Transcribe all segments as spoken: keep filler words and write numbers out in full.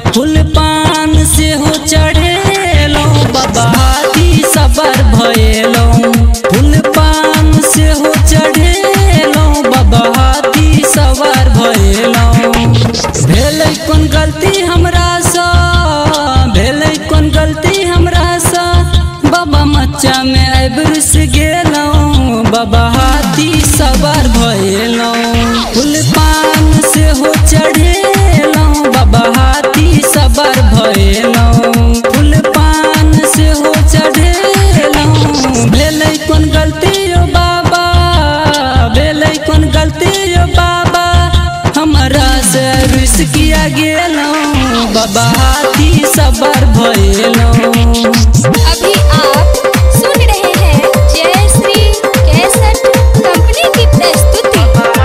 फूल पान से हो चढ़ेलो बाबा हाथी सवार भएलो। फूल पान से हो चढ़ेलो बाबा हाथी सवार भएलो। भेलै कोन गलती हमरा सा, भेलै कोन गलती हमरा सा, बाबा मच्चा में आबिरुस गेलो बाबा हाथी सवार भएलो। फूल पान से हो चढ़ेलो बाबा हाथी सवार भएलो। फूल पान से हो चढ़ेलो। भेलै कोन गलती यो बाबा, भेलै कोन गलती यो बाबा, हमरा से रुस किया गेलो बाबा हाथी सवार भएलो। अभी आप सुन रहे हैं जय श्री कैसेट कंपनी की प्रस्तुति।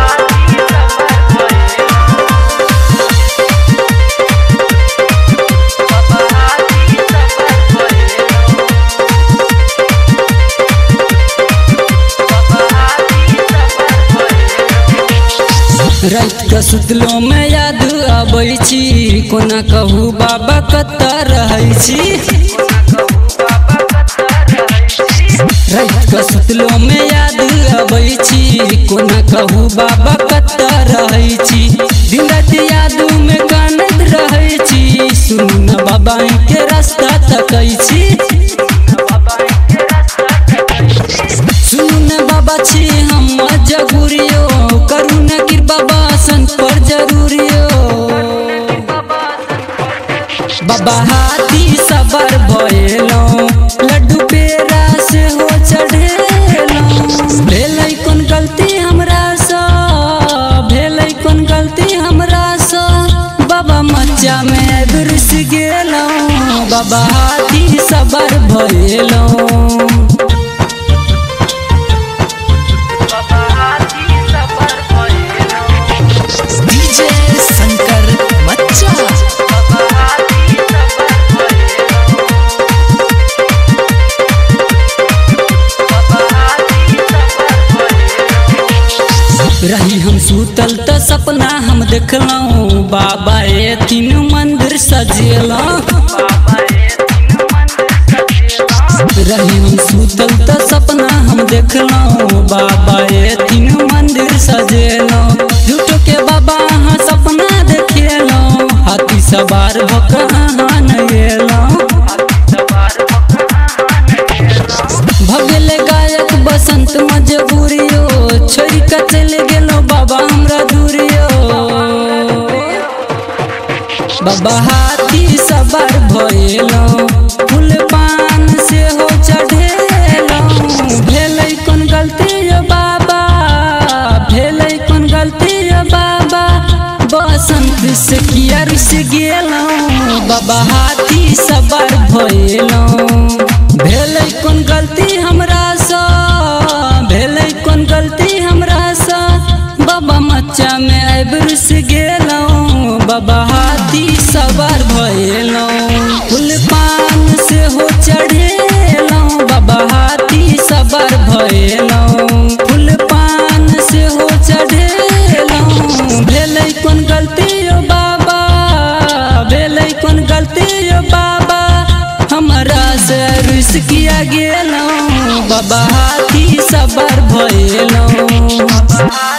रात के सुतलो में याद आबै छी, कोना कहू बाबा कतऽ रहै छी। रात के सुतलो में याद आबै छी, कोना कहू बाबा कतऽ रहै छी। दिन रात याद में कानैत रहै छी, सुनू न बाबा के रास्ता तकै छी। सुनू न बाबा छी हम जगुरियो, करू न कृपा बासन पर जरूरियो। बाबा हाथी सवार भएलो, लड्डू पेड़ा से हो चढ़ेलो। भेलै कोन गलती हमरा सा, भेलै कोन गलती हमरा सा, बाबा मच्चा में आबिरुस गेलो बाबा हाथी सवार भएलो। डीजे शंकर मच्चा। रही हम सुतल त सपना हम देखलौं, बाबा ए तीन मंदिर सजेलौं। रही हम सुतल त सपना हम देखलौं, बाबा ए तीन मंदिर सजेलौं। झूठो के बाबा हाँ सपना देखेलौं, हाथी सवार होकर हाँ नएलौं। भगले गायक बसंत मजबूरियो, छोड़ के चले गेलो बाबा हमरा दूरियो। बाबा हाथी सवार भएलो, फूल पान से हो चढ़ेलो। भेलै कोन गलती यो बाबा, भेलै कोन गलती यो बाबा, बसंत से किया रुस गेलो बाबा हाथी सवार भएलो। भेलै कोन गलती हमरा सा, भेलै कोन गलती हमरा सा, बाबा मच्चा में आबिरुस गेलो बाबा हाथी सवार भएलो। फूल पान से हो चढ़ेलो बाबा हाथी सवार भएलो। फूल पान से हो चढ़ेलो। भेलै कोन गलती यो बाबा, भेलै कोन गलती यो बाबा, हमरा से रुस किया गेलो बाबा हाथी सवार भएलो।